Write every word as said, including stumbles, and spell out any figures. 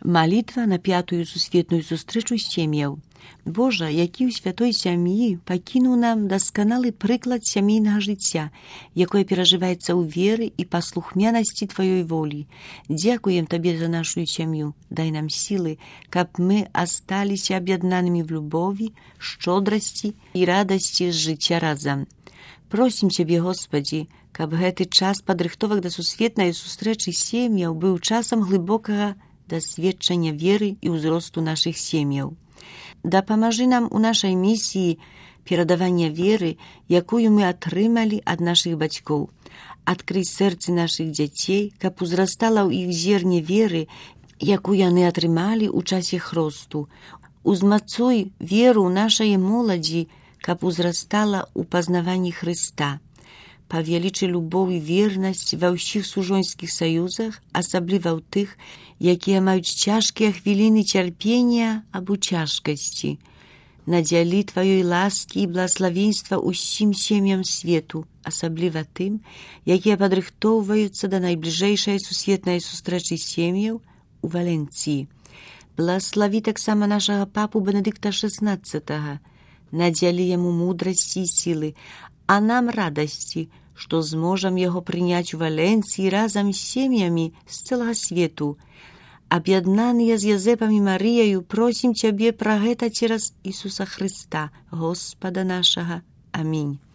Малітва на п'ятую сусветную сустрэчу сем'яў. Божа, які ў святой сям'і пакінуў нам дасканалы прыклад сямейнага жыцця, якое перажываецца ў веры і паслухмянасці Тваёй волі. Дзякуем Табе за нашу сям'ю. Дай нам сілы, каб мы асталіся аб'яднанымі в любові, шчодрасці і радасці з жыцця разам. Просім Цябе, Господі, каб гэты час падрыхтовак да сусветнай сустрэчы сем'яў быў часам глыбокага дасведчання веры і ўзросту нашых сем'яў. Дапамажы нам у нашай місіі перадавання веры, якую мы атрымалі ад нашых бацькоў. Адкрый сэрцы нашых дзяцей, каб узрастала ў іх зерне веры, якую яны атрымалі ў часе хросту. Узмацуй веру ў нашай моладзі, каб узрастала ў пазнаванні Хрыста. Павялічы любоў і вернасць ва ўсіх сужонскіх саюзах, асабліва ў тых, якія маюць цяжкія хвіліны цярпення або цяжкасці. Надзялі Тваёй ласкі і благаславенства ўсім сем'ям свету, асабліва тым, якія падрыхтоўваюцца да найбліжэйшай сусветнай сустрэчы сем'яў у Валенцыі. Благаславі таксама нашага папу Бенедыкта шэснаццатага. Надзялі яму мудрасці і сілы, а нам радасці, што зможам яго прыняць у Валенцыі разам з сем'ямі з цэлага свету. Аб'яднаныя з Язэпам і Марыяю, просім Цябе пра гэта цераз Ісуса Хрыста, Господа нашага. Амінь.